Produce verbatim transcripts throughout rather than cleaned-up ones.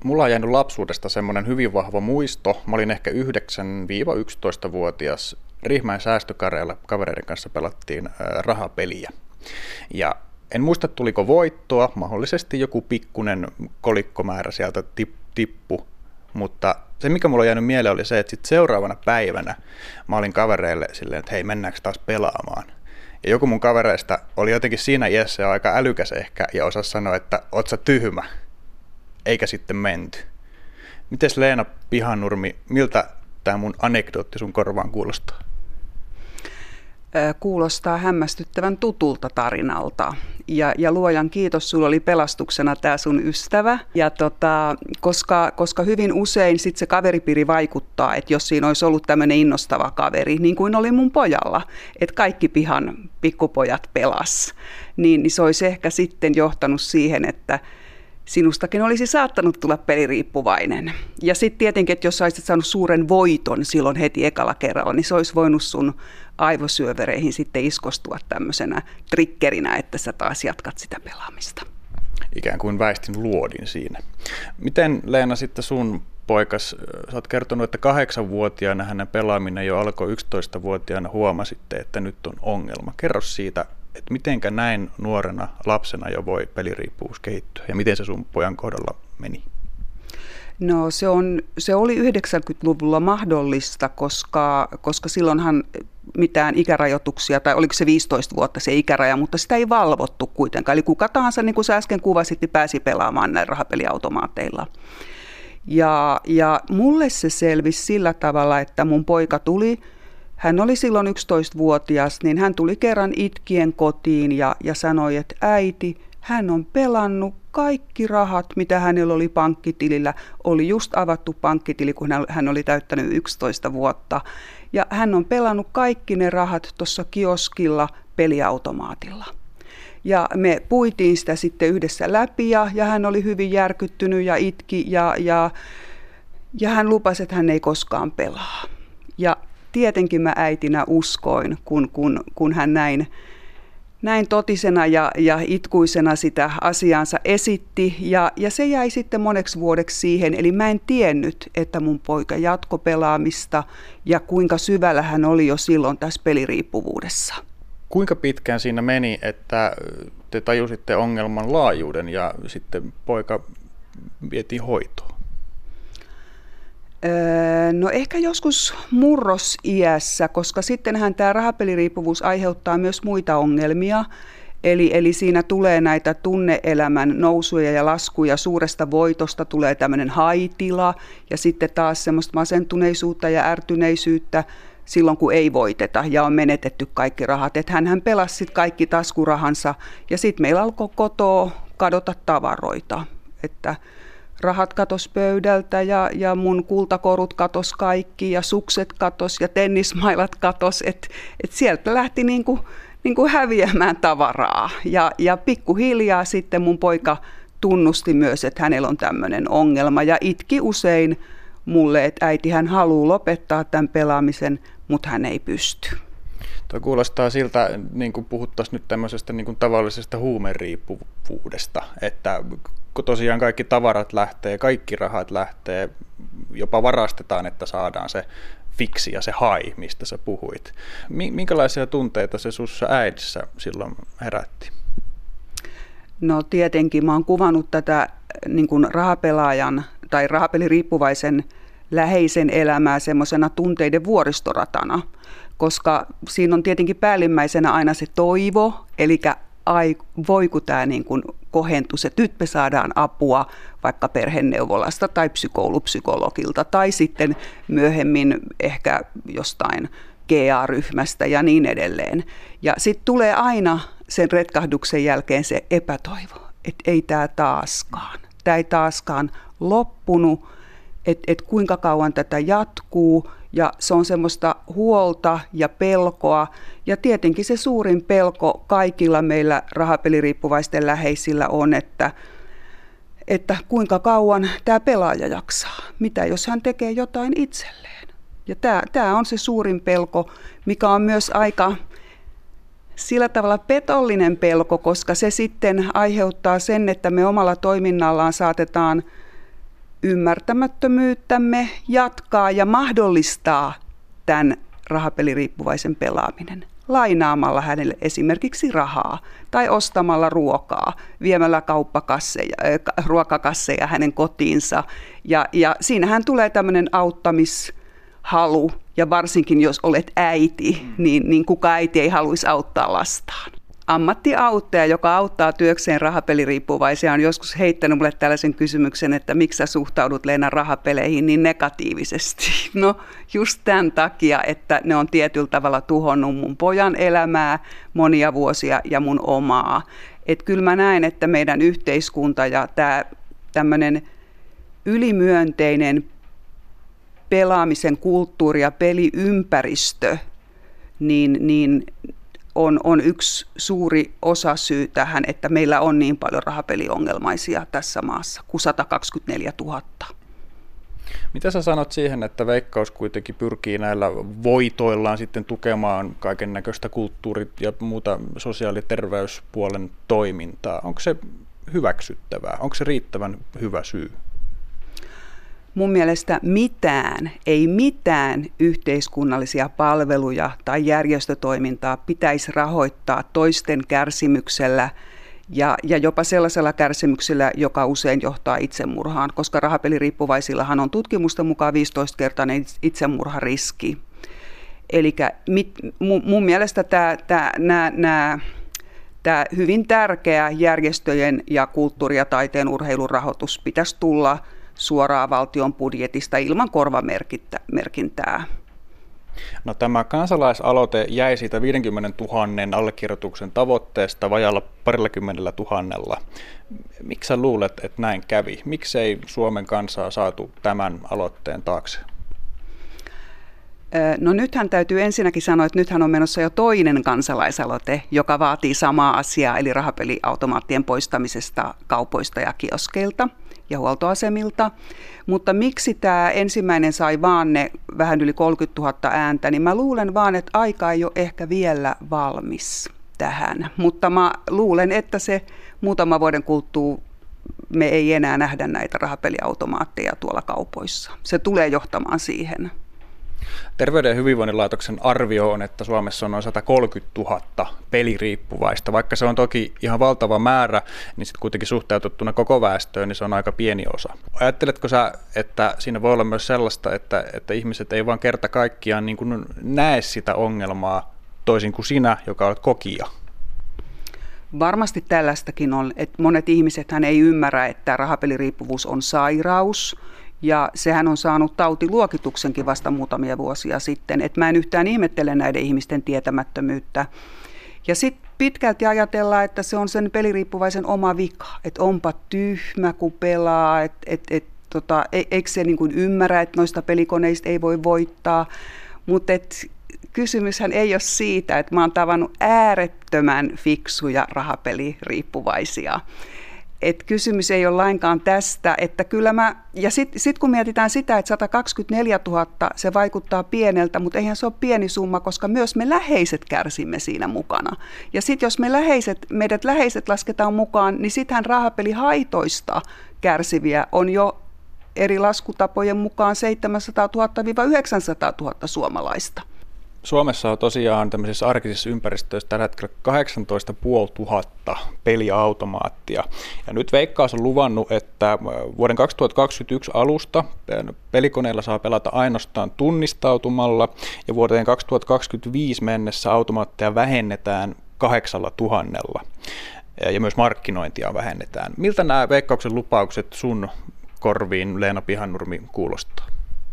Mulla on jäänyt lapsuudesta semmoinen hyvin vahva muisto. Mä olin ehkä yhdeksän-yksitoista-vuotias. Riihimäen säästökareella kavereiden kanssa pelattiin rahapeliä. Ja en muista, tuliko voittoa, mahdollisesti joku pikkunen kolikkomäärä sieltä tippu, mutta se, mikä mulla on jäänyt mieleen, oli se, että sit seuraavana päivänä mä olin kavereille silleen, että hei, mennäänkö taas pelaamaan. Ja joku mun kavereista oli jotenkin siinä iässä jo aika älykäs ehkä ja osasi sanoa, että oot sä tyhmä, eikä sitten menty. Mites Leena Pihanurmi, miltä tämä mun anekdootti sun korvaan kuulostaa? Kuulostaa hämmästyttävän tutulta tarinalta. Ja, ja luojan kiitos, sulla oli pelastuksena tämä sun ystävä. Ja tota, koska, koska hyvin usein sit se kaveripiiri vaikuttaa, että jos siinä olisi ollut tämmöinen innostava kaveri, niin kuin oli mun pojalla, että kaikki pihan pikkupojat pelas, niin, niin se olisi ehkä sitten johtanut siihen, että sinustakin olisi saattanut tulla peliriippuvainen. Ja sitten tietenkin, että jos olisit saanut suuren voiton silloin heti ekalla kerralla, niin se olisi voinut sun aivosyövereihin sitten iskostua tämmöisenä triggerinä, että sä taas jatkat sitä pelaamista. Ikään kuin väistin luodin siinä. Miten Leena sitten sun poikas, sä oot kertonut, että kahdeksanvuotiaana hänen pelaaminen jo alkoi, yksitoistavuotiaana huomasitte, että nyt on ongelma. Kerro siitä, että mitenkä näin nuorena lapsena jo voi peliriippuvuus kehittyä ja miten se sun pojan kohdalla meni? No se, on, se oli yhdeksänkymmentäluvulla mahdollista, koska, koska silloinhan mitään ikärajoituksia, tai oliko se viisitoista vuotta se ikäraja, mutta sitä ei valvottu kuitenkaan. Eli kuka tahansa, niin kuin sä äsken kuvasit, niin pääsi pelaamaan näillä rahapeliautomaateilla. Ja, ja mulle se selvisi sillä tavalla, että mun poika tuli, hän oli silloin yksitoistavuotias, niin hän tuli kerran itkien kotiin ja, ja sanoi, että äiti, hän on pelannut kaikki rahat, mitä hänellä oli pankkitilillä. Oli just avattu pankkitili, kun hän oli täyttänyt yksitoista vuotta. Ja hän on pelannut kaikki ne rahat tuossa kioskilla peliautomaatilla. Ja me puitiin sitä sitten yhdessä läpi ja, ja hän oli hyvin järkyttynyt ja itki ja, ja, ja hän lupasi, että hän ei koskaan pelaa. Ja tietenkin mä äitinä uskoin, kun, kun, kun hän näin, näin totisena ja, ja itkuisena sitä asiaansa esitti. Ja, ja se jäi sitten moneksi vuodeksi siihen. Eli mä en tiennyt, että mun poika jatko pelaamista ja kuinka syvällä hän oli jo silloin tässä peliriippuvuudessa. Kuinka pitkään siinä meni, että te tajusitte ongelman laajuuden ja sitten poika vietiin hoitoon? No ehkä joskus murrosiässä, koska sittenhän tämä rahapeliriippuvuus aiheuttaa myös muita ongelmia. Eli, eli siinä tulee näitä tunne-elämän nousuja ja laskuja. Suuresta voitosta tulee tämmöinen haitila ja sitten taas semmoista masentuneisuutta ja ärtyneisyyttä silloin, kun ei voiteta ja on menetetty kaikki rahat. Että hänhän pelasi sitten kaikki taskurahansa ja sitten meillä alkoi kotoa kadota tavaroita, että rahat katos pöydältä ja, ja mun kultakorut katos kaikki ja sukset katos ja tennismailat katos. Että et sieltä lähti niinku, niinku häviämään tavaraa. Ja, ja pikkuhiljaa sitten mun poika tunnusti myös, että hänellä on tämmöinen ongelma ja itki usein mulle, että äiti hän haluaa lopettaa tämän pelaamisen, mutta hän ei pysty. Tuo kuulostaa siltä, niin kuin puhuttaisiin nyt tämmöisestä niin kuin tavallisesta huumeriippuvuudesta, että kun tosiaan kaikki tavarat lähtee, kaikki rahat lähtee, jopa varastetaan, että saadaan se fiksi ja se hai, mistä sä puhuit. Minkälaisia tunteita se sussa äidissä silloin herätti? No tietenkin mä oon kuvannut tätä niin kuin rahapelaajan tai rahapeliriippuvaisen läheisen elämää semmoisena tunteiden vuoristoratana, koska siinä on tietenkin päällimmäisenä aina se toivo, eli ai, voiko tämä niin kuin kohentua, että nyt me saadaan apua vaikka perheneuvolasta tai psykoulupsykologilta tai sitten myöhemmin ehkä jostain G A-ryhmästä ja niin edelleen. Ja sitten tulee aina sen retkahduksen jälkeen se epätoivo, että ei tämä taaskaan, tämä ei taaskaan loppunut, että et kuinka kauan tätä jatkuu. Ja se on semmoista huolta ja pelkoa. Ja tietenkin se suurin pelko kaikilla meillä rahapeliriippuvaisten läheisillä on, että, että kuinka kauan tämä pelaaja jaksaa. Mitä jos hän tekee jotain itselleen? Ja tämä, tämä on se suurin pelko, mikä on myös aika sillä tavalla petollinen pelko, koska se sitten aiheuttaa sen, että me omalla toiminnallaan saatetaan ymmärtämättömyyttämme jatkaa ja mahdollistaa tämän rahapeliriippuvaisen pelaaminen lainaamalla hänelle esimerkiksi rahaa tai ostamalla ruokaa, viemällä kauppakasseja, äh, ruokakasseja hänen kotiinsa. Ja, ja siinähän tulee tämmöinen auttamishalu, ja varsinkin jos olet äiti, niin, niin kuka äiti ei haluaisi auttaa lastaan. Ammattiauttaja, joka auttaa työkseen rahapeliriippuvaisia, on joskus heittänyt mulle tällaisen kysymyksen, että miksi sä suhtaudut, Leena, rahapeleihin niin negatiivisesti. No just tämän takia, että ne on tietyllä tavalla tuhonnut mun pojan elämää monia vuosia ja mun omaa. Että kyllä mä näen, että meidän yhteiskunta ja tämä tämmöinen ylimyönteinen pelaamisen kulttuuri ja peliympäristö, niin, niin On, on yksi suuri osasyy tähän, että meillä on niin paljon rahapeliongelmaisia tässä maassa kuin sata kaksikymmentäneljätuhatta. Mitä sä sanot siihen, että Veikkaus kuitenkin pyrkii näillä voitoillaan sitten tukemaan kaiken näköistä kulttuurit ja muuta sosiaali- ja terveyspuolen toimintaa? Onko se hyväksyttävää? Onko se riittävän hyvä syy? Mun mielestä mitään, ei mitään yhteiskunnallisia palveluja tai järjestötoimintaa pitäisi rahoittaa toisten kärsimyksellä ja, ja jopa sellaisella kärsimyksellä, joka usein johtaa itsemurhaan, koska rahapeliriippuvaisillahan on tutkimusten mukaan viisitoistakertainen itsemurhariski. Eli mun mielestä tämä, tämä, nämä, nämä, tämä hyvin tärkeä järjestöjen ja kulttuuri- ja taiteen urheilun rahoitus pitäisi tulla suoraan valtion budjetista ilman korvamerkintää. No, tämä kansalaisaloite jäi siitä viisikymmentätuhatta allekirjoituksen tavoitteesta vajalla parillakymmenellä tuhannella. Miksi sä luulet, että näin kävi? Miksei Suomen kansaa saatu tämän aloitteen taakse? No nythän täytyy ensinnäkin sanoa, että nythän on menossa jo toinen kansalaisaloite, joka vaatii samaa asiaa, eli rahapeliautomaattien poistamisesta kaupoista ja kioskeilta ja huoltoasemilta. Mutta miksi tämä ensimmäinen sai vaan ne vähän yli kolmekymmentätuhatta ääntä, niin mä luulen vaan, että aika ei ole ehkä vielä valmis tähän. Mutta mä luulen, että se muutama vuoden kuluttua me ei enää nähdä näitä rahapeliautomaatteja tuolla kaupoissa. Se tulee johtamaan siihen. Terveyden ja hyvinvoinnin laitoksen arvio on, että Suomessa on noin sata kolmekymmentätuhatta peliriippuvaista. Vaikka se on toki ihan valtava määrä, niin sitten kuitenkin suhteutettuna koko väestöön, niin se on aika pieni osa. Ajatteletko sä, että siinä voi olla myös sellaista, että, että ihmiset ei vaan kerta kaikkiaan niin kuin näe sitä ongelmaa toisin kuin sinä, joka olet kokija? Varmasti tällaistakin on, että monet ihmisethän ei ymmärrä, että rahapeliriippuvuus on sairaus. Ja sehän on saanut tautiluokituksenkin vasta muutamia vuosia sitten, että mä en yhtään ihmettele näiden ihmisten tietämättömyyttä. Ja sitten pitkälti ajatellaan, että se on sen peliriippuvaisen oma vika, että onpa tyhmä kun pelaa, että et, et, tota, e, eikö se niin kuin ymmärrä, että noista pelikoneista ei voi voittaa, mutta kysymyshän ei ole siitä, että mä oon tavannut äärettömän fiksuja rahapeliriippuvaisia. Et kysymys ei ole lainkaan tästä, että kyllä mä, ja sitten sit kun mietitään sitä, että sata kaksikymmentäneljätuhatta, se vaikuttaa pieneltä, mutta eihän se ole pieni summa, koska myös me läheiset kärsimme siinä mukana. Ja sitten jos me läheiset, meidät läheiset lasketaan mukaan, niin sittenhän rahapelihaitoista kärsiviä on jo eri laskutapojen mukaan seitsemänsataatuhatta yhdeksänsataatuhatta suomalaista. Suomessa on tosiaan tämmöisissä arkisissa ympäristöissä tällä hetkellä kahdeksantoistatuhatta peliautomaattia. Ja nyt Veikkaus on luvannut, että vuoden kaksituhattakaksikymmentäyksi alusta pelikoneilla saa pelata ainoastaan tunnistautumalla, ja vuoteen kaksituhattakaksikymmentäviisi mennessä automaatteja vähennetään kahdeksalla tuhannella, ja myös markkinointia vähennetään. Miltä nämä Veikkauksen lupaukset sun korviin, Leena Pihannurmi, kuulostaa?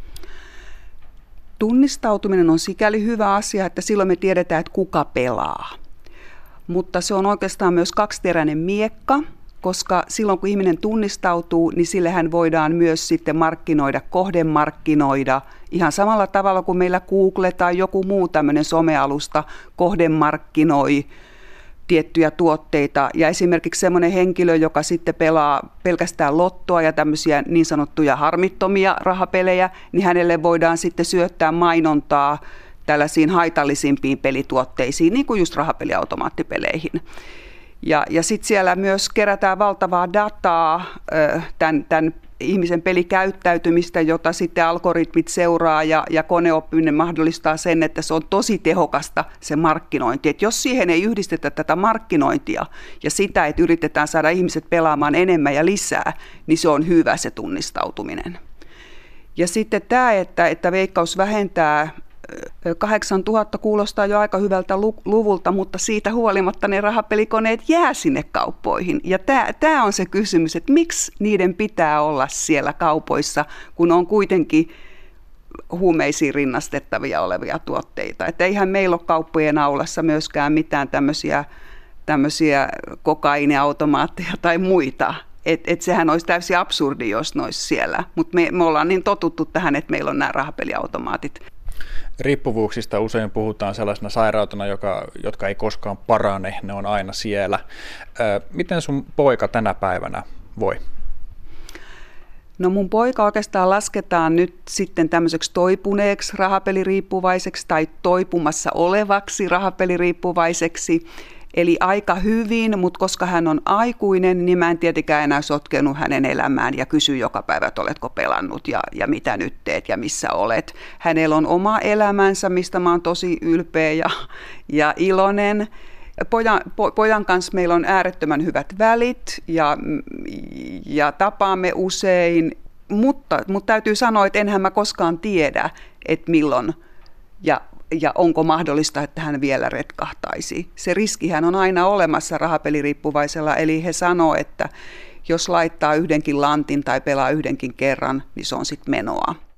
Tunnistautuminen on sikäli hyvä asia, että silloin me tiedetään, että kuka pelaa. Mutta se on oikeastaan myös kaksiteräinen miekka, koska silloin kun ihminen tunnistautuu, niin sillehän voidaan myös sitten markkinoida, kohdemarkkinoida ihan samalla tavalla kuin meillä Google tai joku muu tämmöinen somealusta kohdemarkkinoi tiettyjä tuotteita. Ja esimerkiksi semmoinen henkilö, joka sitten pelaa pelkästään lottoa ja tämmöisiä niin sanottuja harmittomia rahapelejä, niin hänelle voidaan sitten syöttää mainontaa tällaisiin haitallisimpiin pelituotteisiin, niin kuin just rahapeliautomaattipeleihin. Ja, ja sitten siellä myös kerätään valtavaa dataa tämän, tämän ihmisen pelikäyttäytymistä, jota sitten algoritmit seuraa ja, ja koneoppiminen mahdollistaa sen, että se on tosi tehokasta se markkinointi. Et jos siihen ei yhdistetä tätä markkinointia ja sitä, että yritetään saada ihmiset pelaamaan enemmän ja lisää, niin se on hyvä se tunnistautuminen. Ja sitten tämä, että, että Veikkaus vähentää kahdeksantuhatta kuulostaa jo aika hyvältä luvulta, mutta siitä huolimatta ne rahapelikoneet jää sinne kauppoihin. Ja tämä, tämä on se kysymys, että miksi niiden pitää olla siellä kaupoissa, kun on kuitenkin huumeisiin rinnastettavia olevia tuotteita. Että eihän meillä ole kauppojen aulassa myöskään mitään tämmöisiä, tämmöisiä kokaiiniautomaatteja tai muita. Että et sehän olisi täysin absurdi, jos ne olisi siellä. Mutta me, me ollaan niin totuttu tähän, että meillä on nämä rahapeliautomaatit. Riippuvuuksista usein puhutaan sellaisena sairautena, joka, jotka ei koskaan parane, ne on aina siellä. Miten sun poika tänä päivänä voi? No mun poika oikeastaan lasketaan nyt sitten tämmöiseksi toipuneeksi rahapeliriippuvaiseksi tai toipumassa olevaksi rahapeliriippuvaiseksi. Eli aika hyvin, mutta koska hän on aikuinen, niin mä en tietenkään enää sotkenut hänen elämään ja kysy joka päivä, että oletko pelannut ja, ja mitä nyt teet ja missä olet. Hänellä on oma elämänsä, mistä mä oon tosi ylpeä ja, ja iloinen. Pojan, po, pojan kanssa meillä on äärettömän hyvät välit ja, ja tapaamme usein, mutta, mutta täytyy sanoa, että enhän mä koskaan tiedä, että milloin ja ja onko mahdollista, että hän vielä retkahtaisi. Se riskihän on aina olemassa rahapeliriippuvaisella, eli he sanoo, että jos laittaa yhdenkin lantin tai pelaa yhdenkin kerran, niin se on sitten menoa.